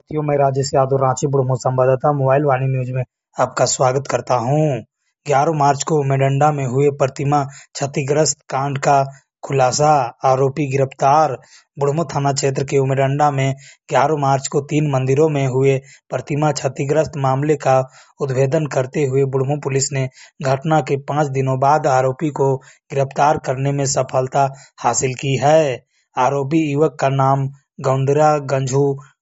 साथियों, मैं राजेश यादव रांची बुढ़मू संवाददाता मोबाइल वाणी न्यूज में आपका स्वागत करता हूं। 11 मार्च को मेडंडा में हुए प्रतिमा क्षतिग्रस्त कांड का खुलासा, आरोपी गिरफ्तार। बुढ़मू थाना क्षेत्र के उमेडंडा में 11 मार्च को 3 मंदिरों में हुए प्रतिमा क्षतिग्रस्त मामले का उद्भेदन करते हुए बुढ़मू पुलिस ने घटना के 5 दिनों बाद आरोपी को गिरफ्तार करने में सफलता हासिल की है। आरोपी युवक का नाम गौंडरा गंझू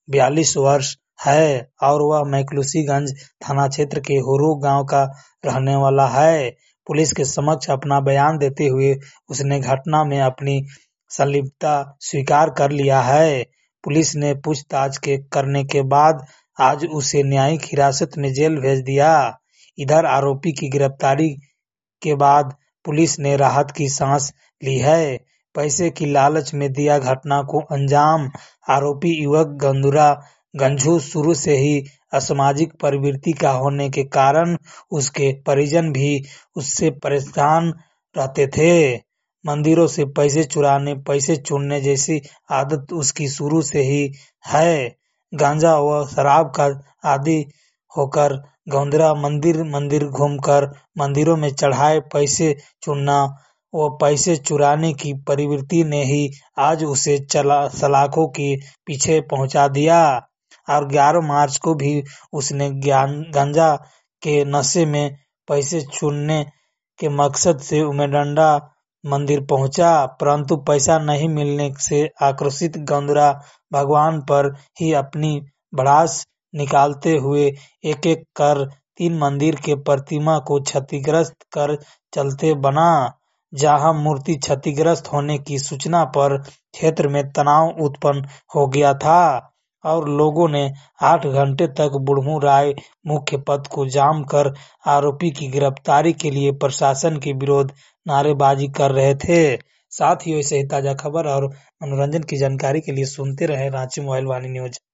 42 वर्ष है और वह मैकलूसीगंज थाना क्षेत्र के हुरू गांव का रहने वाला है। पुलिस के समक्ष अपना बयान देते हुए उसने घटना में अपनी संलिप्तता स्वीकार कर लिया है। पुलिस ने पूछताछ करने के बाद आज उसे न्यायिक हिरासत में जेल भेज दिया। इधर आरोपी की गिरफ्तारी के बाद पुलिस ने राहत की सांस ली है। पैसे की लालच में दिया घटना को अंजाम। आरोपी युवक गौंडरा गंझू शुरू से ही असामाजिक प्रवृत्ति का होने के कारण उसके परिजन भी उससे परेशान रहते थे। मंदिरों से पैसे चुराने, पैसे चुनने जैसी आदत उसकी शुरू से ही है। गांजा व शराब का आदी होकर गौंडरा मंदिर घूमकर मंदिरों में चढ़ाए पैसे चुनना व पैसे चुराने की प्रवृत्ति ने ही आज उसे सलाखों के पीछे पहुंचा दिया। और 11 मार्च को भी उसने गांजा के नशे में पैसे चुनने के मकसद से उमेडंडा मंदिर पहुंचा, परंतु पैसा नहीं मिलने से आक्रोशित गौंडरा भगवान पर ही अपनी भड़ास निकालते हुए एक-एक कर 3 मंदिर के प्रतिमा को क्षतिग्रस्त कर चलते बना। जहां मूर्ति क्षतिग्रस्त होने की सूचना पर क्षेत्र में तनाव उत्पन्न हो गया था और लोगों ने 8 घंटे तक बुढ़मू राय मुख्य पथ को जाम कर आरोपी की गिरफ्तारी के लिए प्रशासन के विरोध नारेबाजी कर रहे थे। साथ ही ऐसे ही ताजा खबर और मनोरंजन की जानकारी के लिए सुनते रहे रांची मोबाइल वाणी न्यूज।